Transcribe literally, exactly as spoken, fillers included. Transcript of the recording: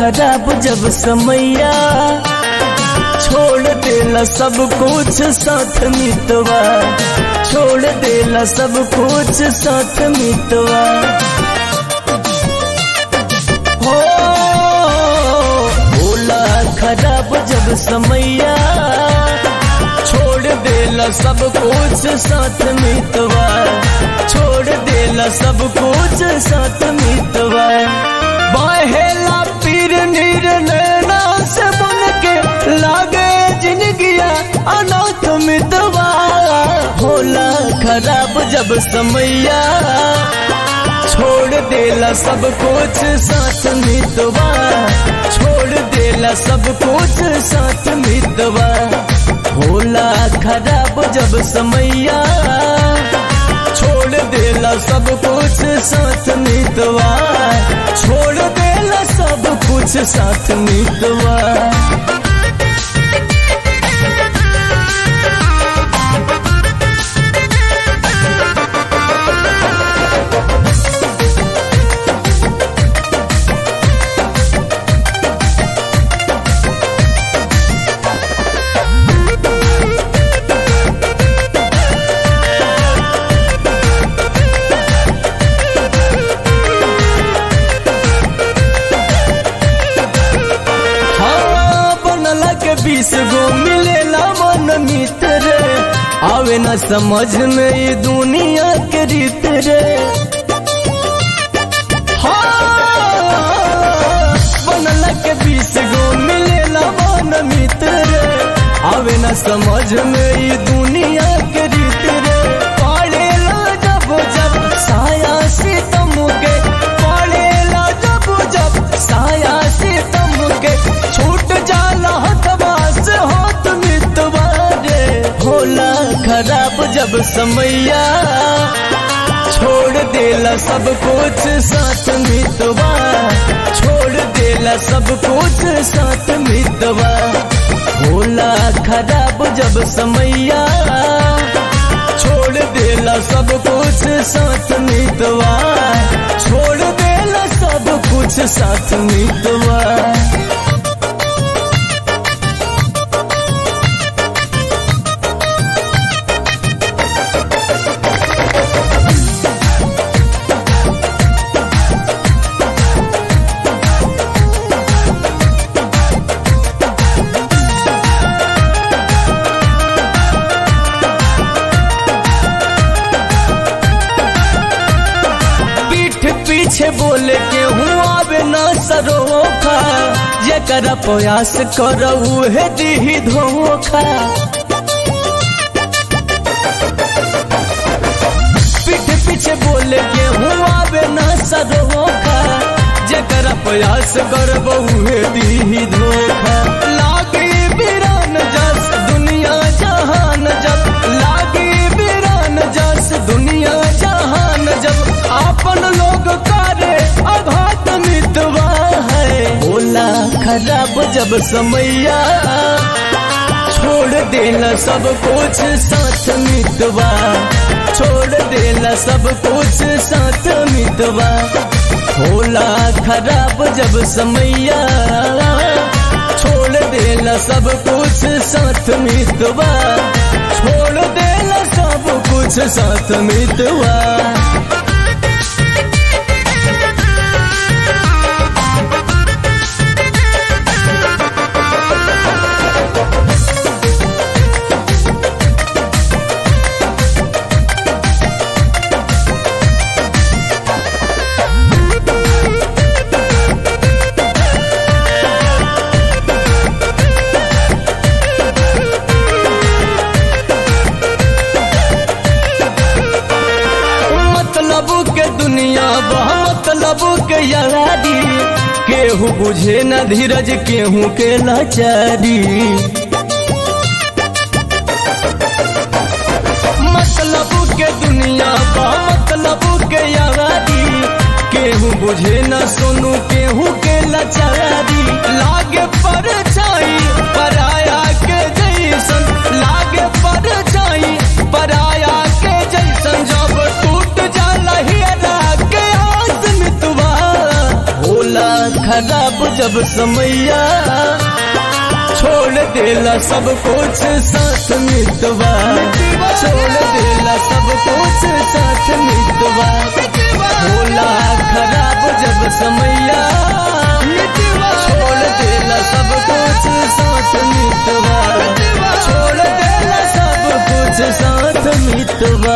खराब जब समैया छोड़ देला सब कुछ साथ मितवा, छोड़ देला सब कुछ साथ मितवा। हो भोला खराब जब समैया छोड़ देला सब कुछ साथ मितवा, छोड़ देला सब कुछ साथ मितवा। बहेला पीर निर्नैना से बन के लागे जिंदगिया अनाथ मितवा। भोला खराब जब समैया छोड़ देला सब कुछ साथ मितवा, छोड़ देला सब कुछ साथ मितवा। भोला खराब जब समैया छोड़ देला सब कुछ साथ मितवा, छोड़ देला सब कुछ साथ मितवा। बीस गो मिलेला मन मित्र, आवे न समझ में ये दुनिया के रीत रे। हाँ बनला के बीस गो मिलेला मन मित्र, आवे न समझ में ये दुनिया के रीत रे। पड़ेला जब जब साया सितम के, पड़ेला जब जब साया सितम के, छूट जाला भोला खराब जब समैया छोड़ देला सब कुछ साथ मितवा, छोड़ देला सब कुछ साथ मितवा। भोला खराब जब समैया छोड़ देला सब कुछ साथ मितवा, छोड़ देला सब कुछ साथ मितवा। पीछे बोले के हूँ आवे न सरोखा, जेकरा प्रयास करऊ है दी धोखा। पीठ पीछे बोले के हूँ आवे न सरोखा, जेकरा प्रयास करऊ है दी धोखा। लागे बिरान जस दुनिया जहान जब, लागे बिरान जस दुनिया जहान जब, आपन लोग करे आघात मितवा है। भोला खराब जब समैया छोड़ देला सब कुछ साथ मितवा, छोड़ देला सब कुछ साथ मितवा। भोला खराब जब समैया छोड़ देला सब कुछ साथ मितवा, छोड़ देला सब कुछ साथ मितवा। मतलब के यारी केहू बुझे न धीरज केहू के लाचारी। मतलब के दुनिया बा मतलब के यारी, केहू बुझे न सोनू केहू के लाचारी। लागे पर छाई पराया के जैसन, लागे पर छाई पराया के जैसन, जब टूट जाला हियरा के आस मितवा। भोला खराब जब समैया छोड़ देला सब कुछ साथ मितवा छोड़ देला सब कुछ साथ मितवा होला खराब जब समैया छोड़ देला सब कुछ साथ मितवा छोड़ देला सब कुछ साथ मितवा।